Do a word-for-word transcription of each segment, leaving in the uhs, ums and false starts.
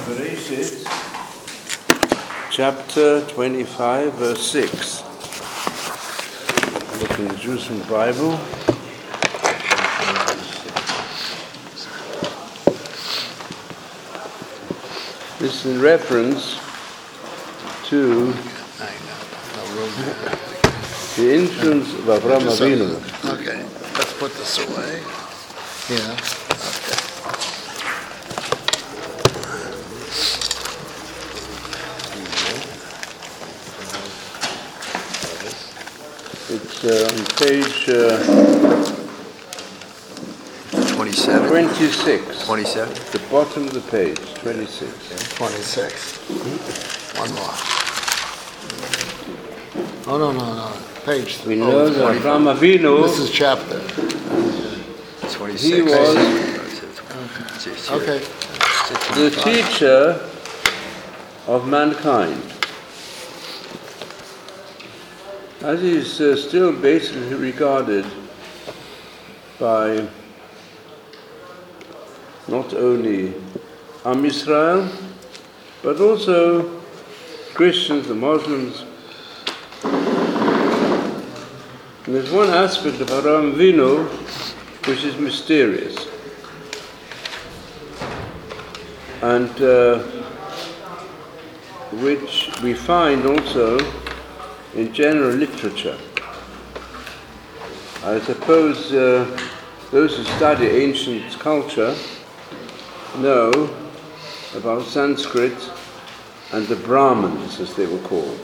Bereshit, chapter twenty-five, verse six. Look in the Jerusalem Bible. This is in reference to the influence of Avraham Avinu. Okay, let's put this away. Yeah. Okay. It's uh, on page uh, twenty-seven. twenty-six. twenty-seven. The bottom of the page, twenty-six. twenty-six. One more. Oh, no, no, no. Page We oh, know that Avraham Avinu, This is chapter. twenty-six. he was Okay. the teacher of mankind. As he is uh, still basically regarded by not only Am Yisrael, but also Christians, the Muslims. And there's one aspect of Avraham Avinu which is mysterious. And uh, which we find also in general literature. I suppose uh, those who study ancient culture know about Sanskrit and the Brahmins, as they were called.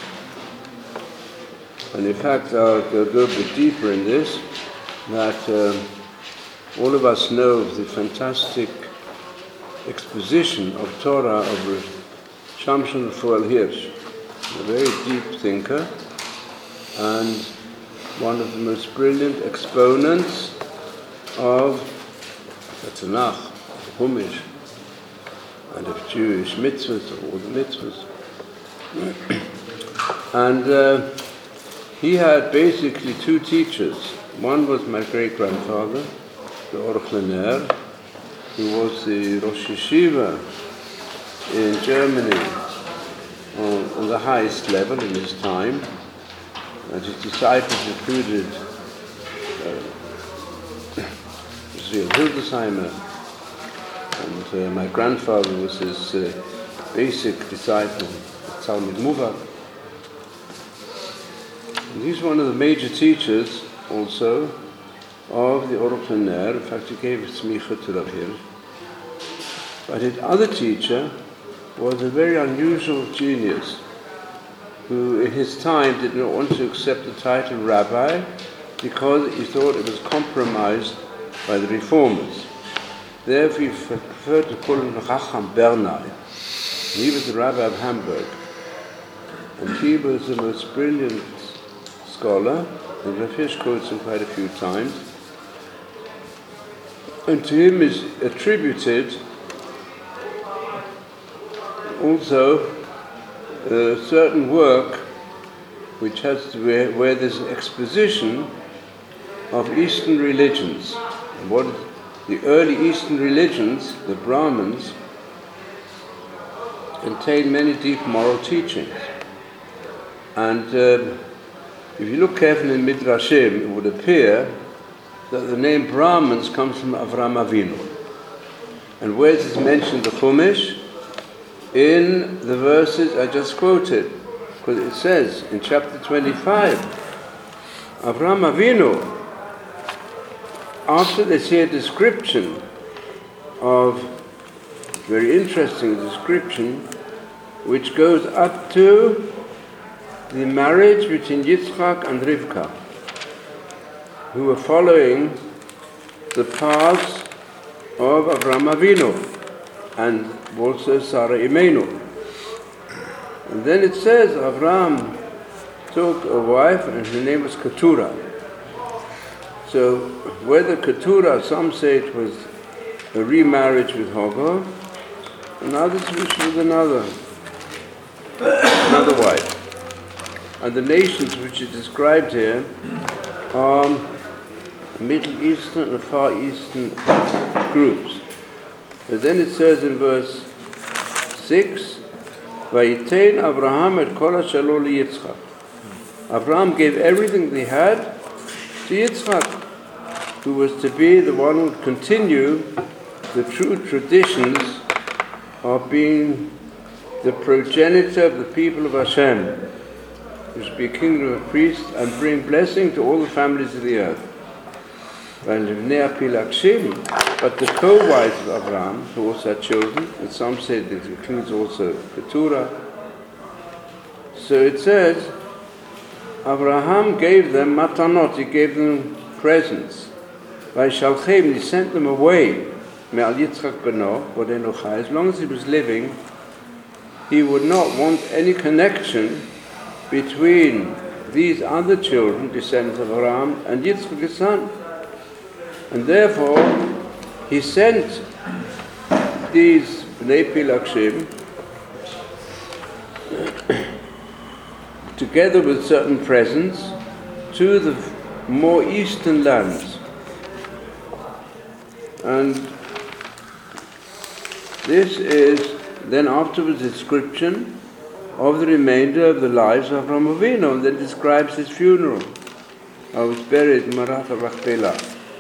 And in fact, I'll go a bit deeper in this, that uh, all of us know of the fantastic exposition of Torah of Shamshon Raphael Hirsch, a very deep thinker and one of the most brilliant exponents of the Tanakh, the Chumash, and of Jewish mitzvahs, of all the mitzvahs. and uh, he had basically two teachers. One was my great-grandfather, the Aruch LaNer, who was the Rosh Yeshiva in Germany on, on the highest level in his time, and his disciples included uh, Israel Hildesheimer, and uh, my grandfather was his uh, basic disciple, Talmud Muvak. And he's one of the major teachers also of the Aruch LaNer. In fact, he gave smicha to Rav Hirsch. But his other teacher was a very unusual genius who in his time did not want to accept the title rabbi because he thought it was compromised by the reformers. Therefore he preferred to call him Chacham Bernai. He was the rabbi of Hamburg. And he was the most brilliant scholar, and Rav Hirsch quotes him quite a few times. And to him is attributed also a certain work which has to be, where there's an exposition of Eastern religions. And what the early Eastern religions, the Brahmins, contain many deep moral teachings. And uh, if you look carefully in Midrashim, it would appear that the name Brahmins comes from Avraham Avinu. And where is it mentioned in the Chumash? In the verses I just quoted, because it says in chapter twenty-five, Avraham Avinu, after they see a description of, very interesting description, which goes up to the marriage between Yitzchak and Rivka, who were following the paths of Avraham Avinu and also Sarah Imenu. And then it says Avraham took a wife and her name was Keturah. So whether Keturah, some say it was a remarriage with Hagar, and others wish with another, another wife. And the nations which are described here are Middle Eastern and Far Eastern groups. But then it says in verse six, Vayitein Avraham et kol asher lo liYitzchak. Avraham gave everything he had to Yitzchak, who was to be the one who would continue the true traditions of being the progenitor of the people of Hashem, who should be a kingdom of priests and bring blessing to all the families of the earth. But the co-wives of Abraham, who also had children, and some say that it includes also Keturah. So it says, Abraham gave them matanot, he gave them presents. By Shalchem, he sent them away. Me'al Yitzchak beno, as long as he was living, he would not want any connection between these other children, descendants of Abraham, and Yitzchak his son. And therefore, he sent these Bnei Pilakshim together with certain presents to the more eastern lands. And this is then afterwards a description of the remainder of the lives of Avraham Avinu, and then describes his funeral. I was buried in Maratha Rachpelah.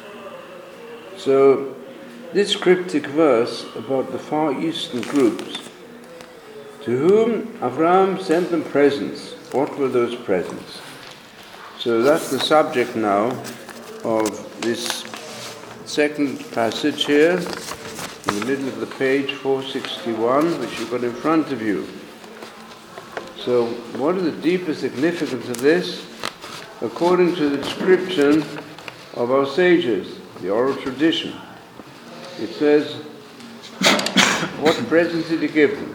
So, this cryptic verse about the Far Eastern groups, to whom Avraham sent them presents. What were those presents? So that's the subject now of this second passage here, in the middle of the page four sixty-one, which you've got in front of you. So, what is the deeper significance of this? According to the description of our sages, the oral tradition, it says, what presents did he give them?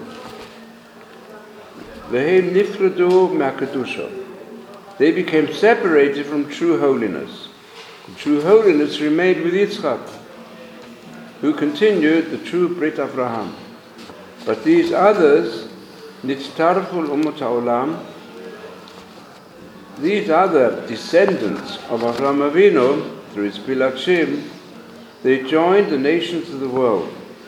Vehem nifradu ma'kedusha. They became separated from true holiness. And true holiness remained with Yitzchak, who continued the true Brit Avraham. But these others, nitztarful umot ha'olam, these other descendants of Avraham Avinu, through his Pilakshim, they joined the nations of the world.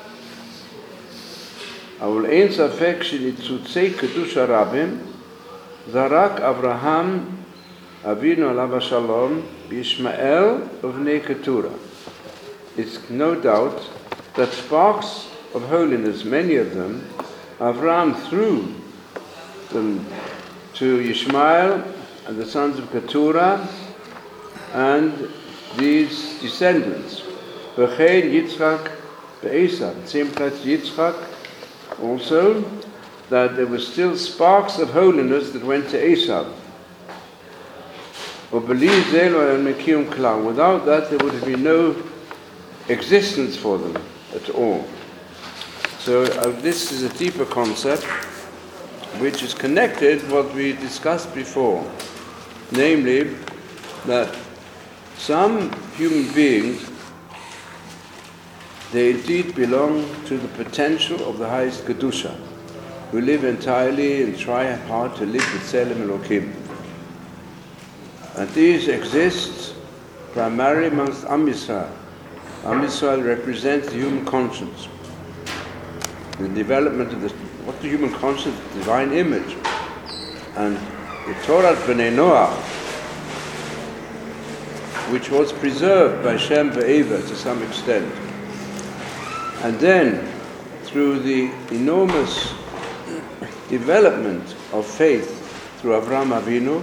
אבל אין ספק שניצוצי קדוש הרבים זה רק אברהם אבינו עליו השלום בישמעאל ובני קטורה. It's no doubt that sparks of holiness, many of them, Avraham threw them to Ishmael and the sons of Keturah and these descendants. V'chein Yitzchak be'esav. Same place Yitzchak also, that there were still sparks of holiness that went to Esav. Without that, there would have been no existence for them at all. So uh, this is a deeper concept which is connected to what we discussed before, namely that some human beings, they indeed belong to the potential of the highest Kedusha, who live entirely and try hard to live with Tselem Elokim. And these exist primarily amongst Am Yisrael. Am Yisrael represents the human conscience, the development of the, what the human conscience, the divine image. And the Torah B'nai Noach, which was preserved by Shem Ve'eva to some extent. And then, through the enormous development of faith through Avraham Avinu,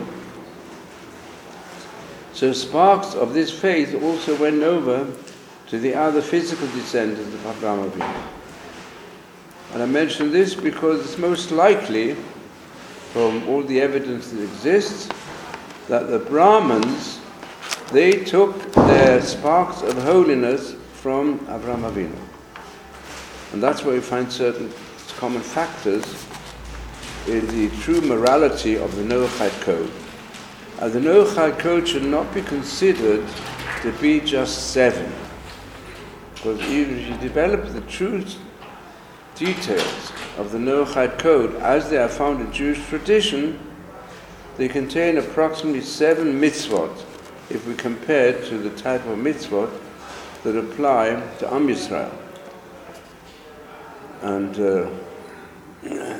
so sparks of this faith also went over to the other physical descendants of Avraham Avinu. And I mention this because it's most likely, from all the evidence that exists, that the Brahmins, they took their sparks of holiness from Avraham Avinu. And that's where we find certain common factors in the true morality of the Noachide Code. And the Noachide Code should not be considered to be just seven. Because even if you develop the true details of the Noachide Code as they are found in Jewish tradition, they contain approximately seven mitzvot, if we compare it to the type of mitzvot that apply to Am Yisrael. And uh,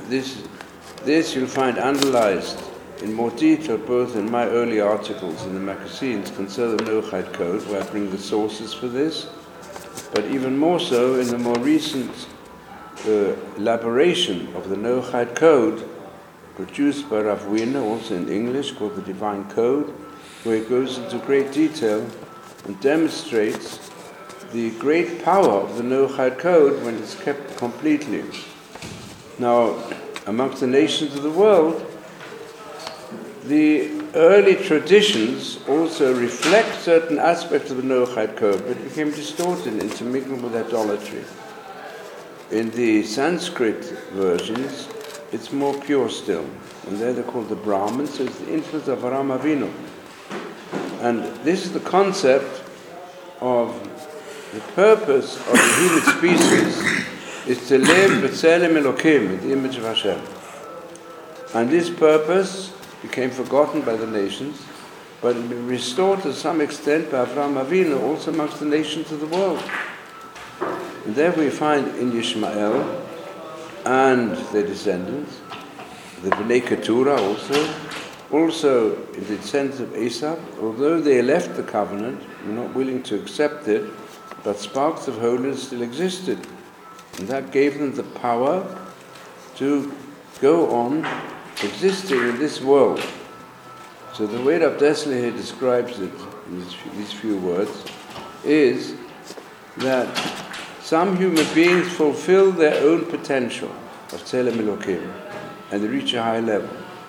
this, this you'll find analyzed in more detail both in my early articles in the magazines concerning the Noachide Code, where I bring the sources for this, but even more so in the more recent uh, elaboration of the Noachide Code, produced by Rav Wiener, also in English, called the Divine Code, where it goes into great detail and demonstrates the great power of the Noachide Code when it's kept completely. Now, amongst the nations of the world, the early traditions also reflect certain aspects of the Noachide Code, but it became distorted, intermingled with idolatry. In the Sanskrit versions, it's more pure still, and there they're called the Brahmins, so it's the influence of Avraham Avinu. And this is the concept of the purpose of the human species is to live b'tzelem Elokim, in the image of Hashem. And this purpose became forgotten by the nations, but it been restored to some extent by Avraham Avinu, also amongst the nations of the world. And there we find in Yishmael and their descendants, the Bnei Keturah also, also in the descendants of Esau, although they left the covenant, were not willing to accept it, but sparks of holiness still existed. And that gave them the power to go on existing in this world. So the way Rav Dessler here describes it in these few, these few words is that some human beings fulfill their own potential of Tzelem Elokim and they reach a high level.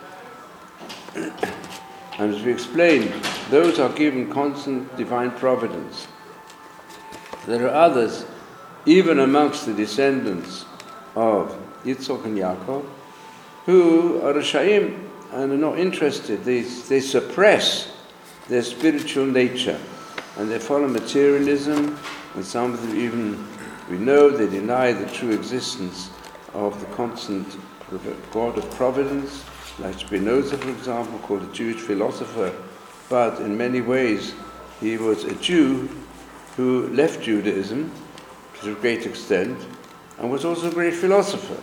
And as we explained, those are given constant divine providence. There are others, even amongst the descendants of Yitzchak and Yaakov, who are Rishayim and are not interested. They, they suppress their spiritual nature and they follow materialism, and some of them even, we know, they deny the true existence of the constant God of providence, like Spinoza, for example, called a Jewish philosopher, but in many ways he was a Jew who left Judaism to a great extent and was also a great philosopher.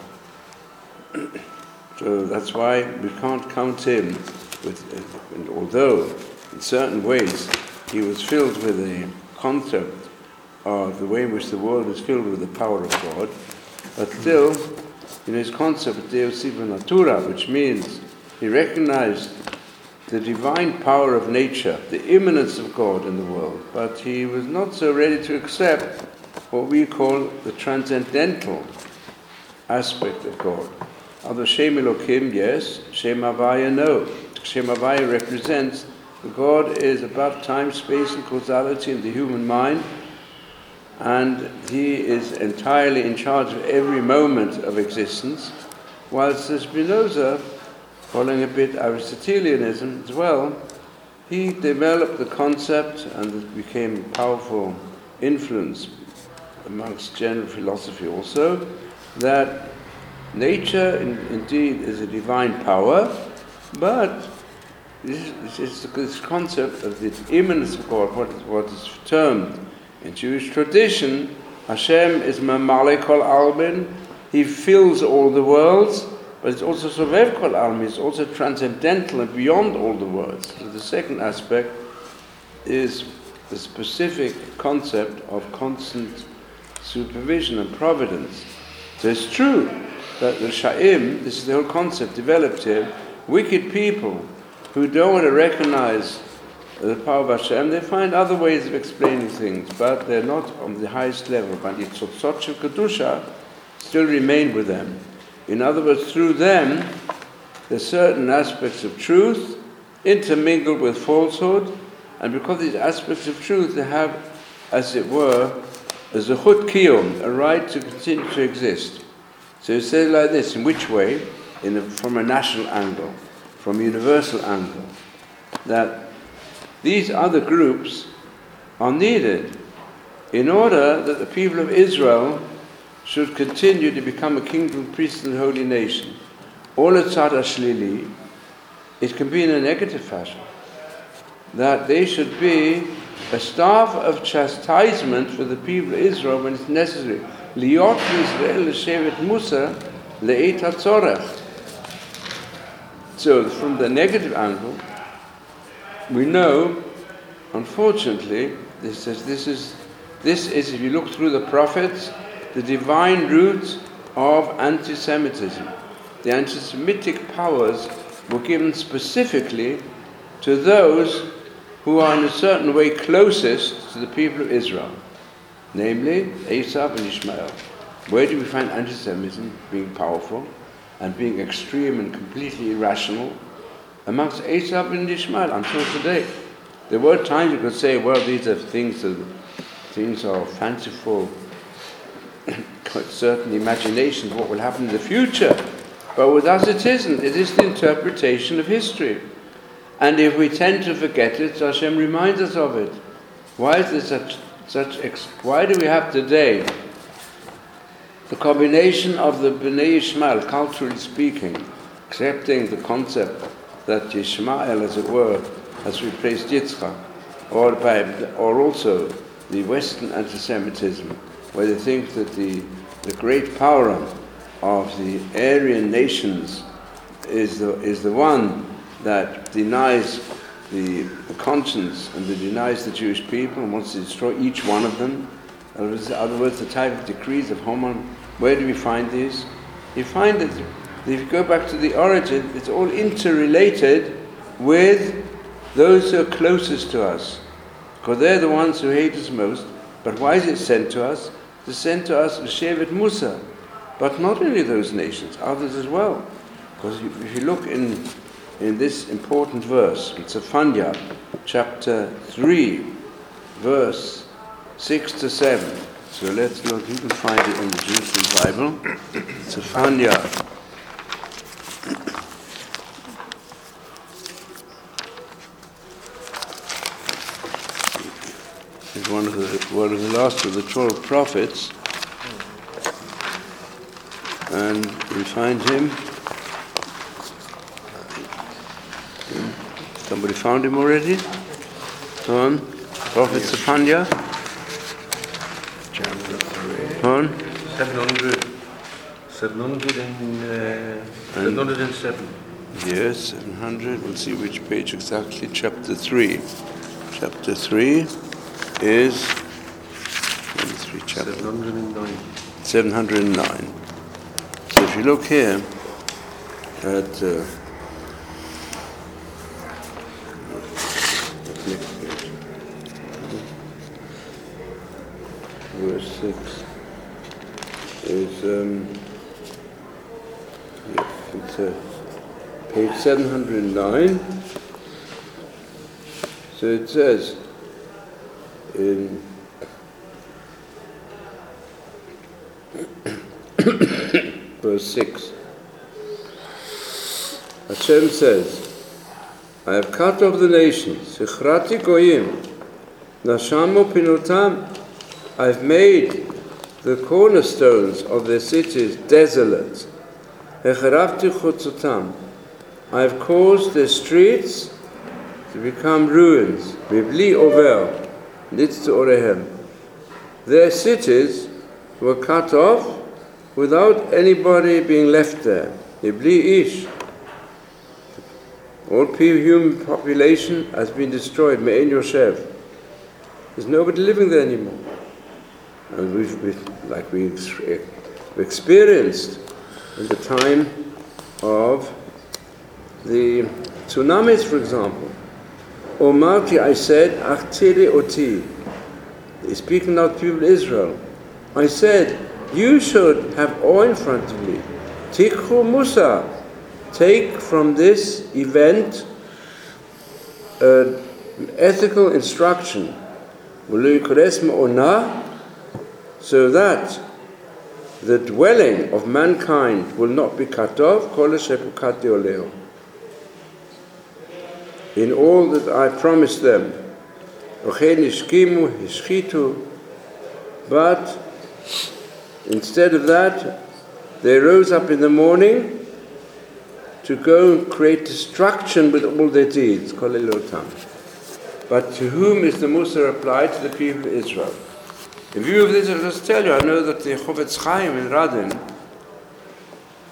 So that's why we can't count him with, and although in certain ways he was filled with the concept of the way in which the world is filled with the power of God, but still, in his concept of Deus Siva Natura, which means he recognized the divine power of nature, the immanence of God in the world, but he was not so ready to accept what we call the transcendental aspect of God. Although Shem Elokim, yes, Shem Havaya, no. Shem Havaya represents that God is above time, space, and causality in the human mind, and he is entirely in charge of every moment of existence, whilst Spinoza, following a bit Aristotelianism as well, he developed the concept and it became a powerful influence amongst general philosophy also, that nature in, indeed is a divine power, but this, this is this concept of the immanence of God, what is, what is termed in Jewish tradition, Hashem is Mamalek Kol Almin, he fills all the worlds, but it's also Sovev Kol Almin, it's also transcendental and beyond all the worlds. So the second aspect is the specific concept of constant supervision and providence. So it's true that the Sha'im, this is the whole concept developed here, wicked people who don't want to recognize the power of Hashem, they find other ways of explaining things, but they're not on the highest level. But Yitzchak and Kedusha still remain with them. In other words, through them, there's certain aspects of truth intermingled with falsehood, and because these aspects of truth, they have, as it were, a zechut kiyum, a right to continue to exist. So it says like this: in which way? In a, from a national angle, from a universal angle, that these other groups are needed in order that the people of Israel should continue to become a kingdom, priest, and holy nation. All atzad shlili, it can be in a negative fashion, that they should be a staff of chastisement for the people of Israel when it's necessary. Liot Yisrael Shevet Musa, le'et hatzorech. So from the negative angle, we know, unfortunately, this is, this is, this is, if you look through the prophets, the divine root of anti-Semitism. The anti-Semitic powers were given specifically to those who are in a certain way closest to the people of Israel, namely Esav and Ishmael. Where do we find anti-Semitism being powerful and being extreme and completely irrational? Amongst Esav and Ishmael until today. There were times you could say, well, these are things that things are fanciful, certain imaginations of what will happen in the future. But with us it isn't. It is the interpretation of history. And if we tend to forget it, Hashem reminds us of it. Why is there such, such ex- why do we have today the combination of the Bnei Ishmael, culturally speaking, accepting the concept that Ishmael, as it were, has replaced Yitzchak, or, by, or also the Western anti-Semitism, where they think that the, the great power of the Aryan nations is the, is the one that denies the, the conscience and that denies the Jewish people and wants to destroy each one of them. In other words, the type of decrees of Haman. Where do we find these? You find that if you go back to the origin, it's all interrelated with those who are closest to us, because they're the ones who hate us most. But why is it sent to us? It's sent to us Shevet Musa, but not only those nations, others as well. Because if you look in in this important verse, in Zephaniah, chapter three, verse six to seven. So let's look. You can find it in the Jewish Bible. Zephaniah. Is one of the one of the last of the twelve prophets, and we find him. Somebody found him already? Go on. Prophet Zephaniah. Go on. seven hundred. seven hundred and, uh, seven hundred seven. Yes, seven hundred. We'll see which page exactly. Chapter three. Chapter three is three chapter. seven hundred nine. seven hundred nine. So if you look here at uh, verse six is um, yes, it's uh, page seven hundred nine. So it says in verse six, Hashem says, I have cut off the nations, Sechrati Goyim, Nashamu Pinotam, I've made the cornerstones of their cities desolate. Echarafti Chutzotam, I've caused their streets to become ruins. Bibli Over, Nitz to Orehem. Their cities were cut off without anybody being left there. Bibli Ish. All human population has been destroyed. Me'en Yoshev. There's nobody living there anymore. And we've, we've like we experienced in the time of the tsunamis, for example. Omarti, I said, Achtiri Oti. He's speaking now to people of Israel. I said, you should have awe in front of me. Tikhu Musa. Take from this event an ethical instruction. So that the dwelling of mankind will not be cut off, in all that I promised them. But instead of that, they rose up in the morning to go and create destruction with all their deeds. But to whom is the Musa applied? To the people of Israel. In view of this, I'll just tell you, I know that the Chovetz Chaim in Radin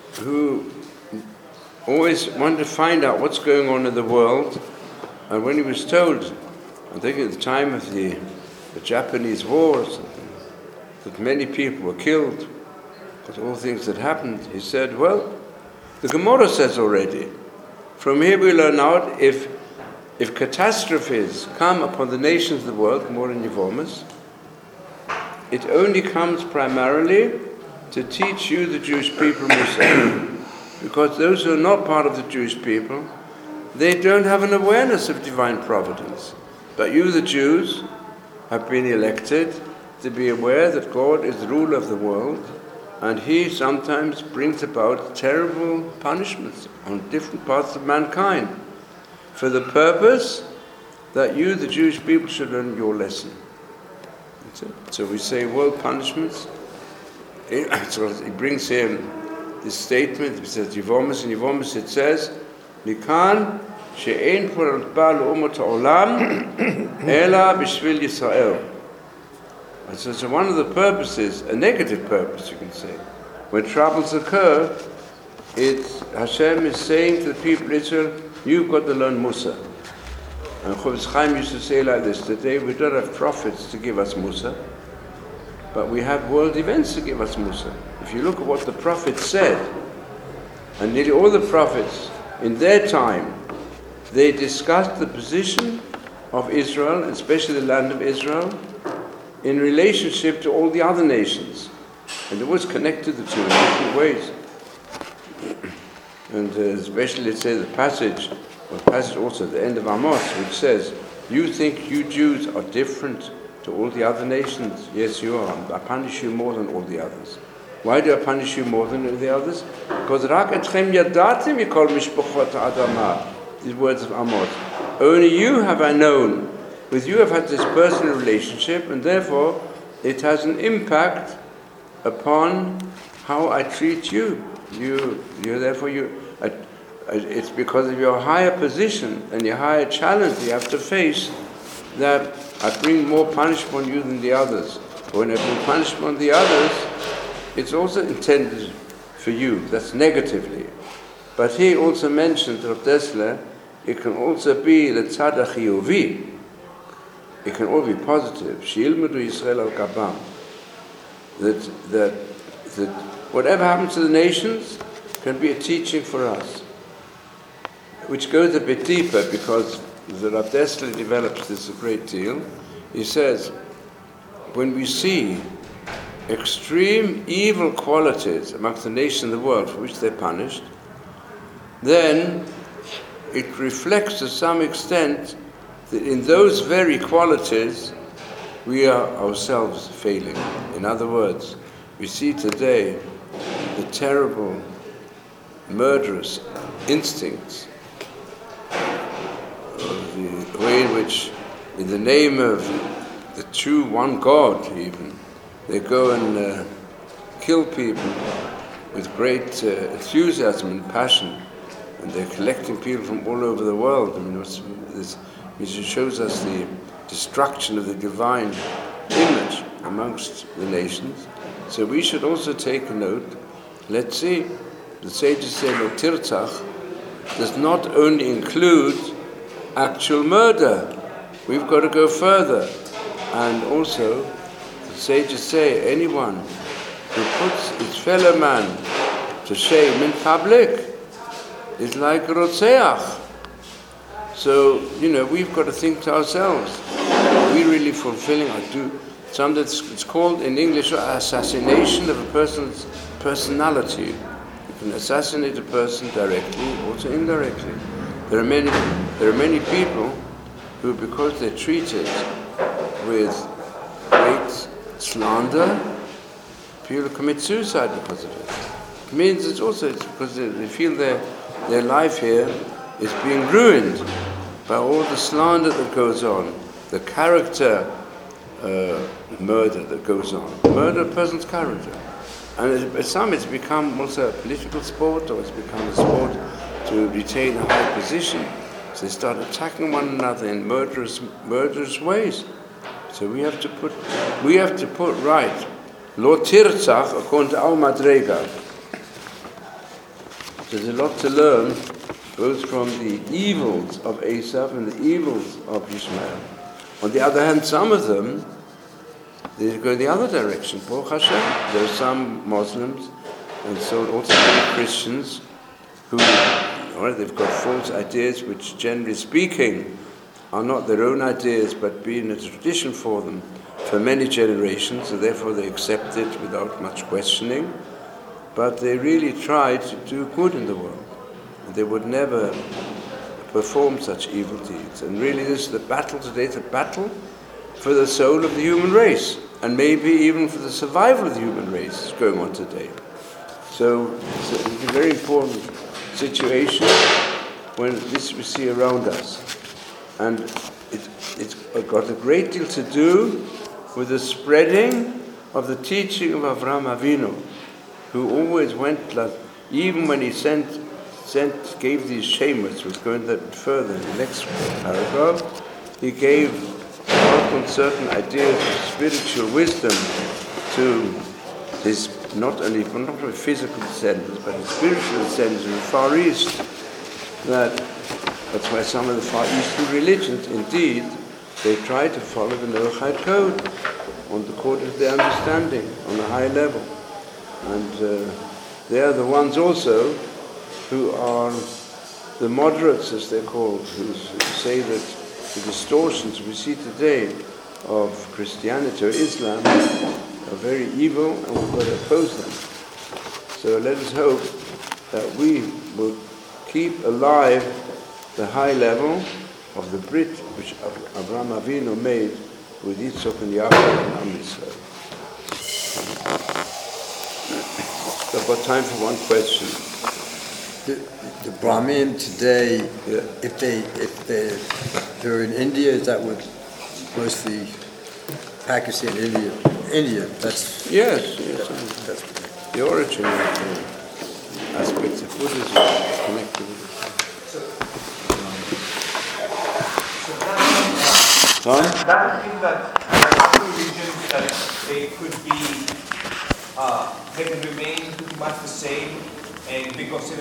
who always wanted to find out what's going on in the world, and when he was told, I think at the time of the, the Japanese War or something, that many people were killed, because all things that happened, he said, well, the Gemara says already, from here we learn out if if catastrophes come upon the nations of the world, more in Yevomis, it only comes primarily to teach you, the Jewish people, Musa. Because those who are not part of the Jewish people, they don't have an awareness of divine providence. But you, the Jews, have been elected to be aware that God is the ruler of the world, and He sometimes brings about terrible punishments on different parts of mankind, for the purpose that you, the Jewish people, should learn your lesson. That's it. So we say world punishments. So he brings here this statement. He says, Yevomis, in Yevomis it says, Mikan she'ein porat ba le'umot ha'olam ela b'shvil Yisrael. So, so one of the purposes, a negative purpose you can say, when troubles occur, it's Hashem is saying to the people of Israel, you've got to learn Musa. And Chofetz Chaim used to say like this, today we don't have prophets to give us Musa, but we have world events to give us Musa. If you look at what the prophets said, and nearly all the prophets in their time, they discussed the position of Israel, and especially the land of Israel, in relationship to all the other nations. And it was connected the two in different ways. And uh, especially, let's say, the passage, or passage also at the end of Amos, which says, you think you Jews are different to all the other nations? Yes, you are. I punish you more than all the others. Why do I punish you more than all the others? Because Rak etchem yadatim yikol mishpachot ha'adamah. These words of Amos. Only you have I known. With you I've had this personal relationship, and therefore it has an impact upon how I treat you. You, you therefore you. I, it's because of your higher position and your higher challenge you have to face that I bring more punishment on you than the others. When I bring punishment on the others, it's also intended for you. That's negatively. But he also mentioned, Rav Dessler, it can also be the tzad ha'chiyuvi. It can all be positive. She'ilmedu Yisrael al gabam. That that that whatever happens to the nations can be a teaching for us, which goes a bit deeper, because the Rav Dessler develops this a great deal. He says, when we see extreme evil qualities amongst the nations of the world for which they're punished, then it reflects to some extent that in those very qualities we are ourselves failing. In other words, we see today the terrible, murderous instincts of the way in which, in the name of the true one God even, they go and uh, kill people with great uh, enthusiasm and passion, and they're collecting people from all over the world. I mean, this it shows us the destruction of the divine image amongst the nations. So we should also take a note. Let's see, the sages say Lo Tirtzach does not only include actual murder. We've got to go further. And also, the sages say anyone who puts his fellow man to shame in public is like a Rotzeach. So, you know, we've got to think to ourselves, are we really fulfilling, or do something that's it's called in English assassination of a person's personality. You can assassinate a person directly, also indirectly. There are many there are many people who, because they're treated with great slander, people commit suicide because of it. It means it's also it's because they, they feel their their life here is being ruined by all the slander that goes on, the character uh, murder that goes on. Murder a person's character. And at some it's become also a political sport, or it's become a sport to retain a high position. So they start attacking one another in murderous, murderous ways. So we have to put, we have to put right. Lo tirtzach, according to our Madrega, So there's a lot to learn, both from the evils of Esav and the evils of Ishmael. On the other hand, some of them, they go the other direction. Baruch Hashem. There are some Muslims, and so also many Christians, who, well, they've got false ideas which, generally speaking, are not their own ideas, but been a tradition for them for many generations, and therefore they accept it without much questioning. But they really try to do good in the world. And they would never perform such evil deeds. And really this is the battle today, it's a battle for the soul of the human race, and maybe even for the survival of the human race is going on today. So it's a, it's a very important situation when this we see around us. And it, it's got a great deal to do with the spreading of the teaching of Avraham Avinu, who always went, like, even when he sent, sent, gave these shemos, which go into that further in the next paragraph, he gave on certain ideas of spiritual wisdom to his, not only not only physical descendants, but his spiritual descendants in the Far East. That that's why some of the Far Eastern religions, indeed, they try to follow the Noahide code on the court of their understanding on a high level. And uh, they are the ones also who are the moderates, as they're called, who, who say that the distortions we see today of Christianity or Islam are very evil, and we've got to oppose them. So let us hope that we will keep alive the high level of the Brit which Avraham Avinu made with Yitzchak and Yaakov and Am Yisrael. So I've got time for one question. The, the Brahmin today, Yeah. if they if they they're in India, is that what mostly Pakistan, India, India? That's Yes, yes. that's The origin of the aspects of Buddhism is connected with it. Huh? That means that there are religions that they could be, uh, they can remain pretty much the same and be considered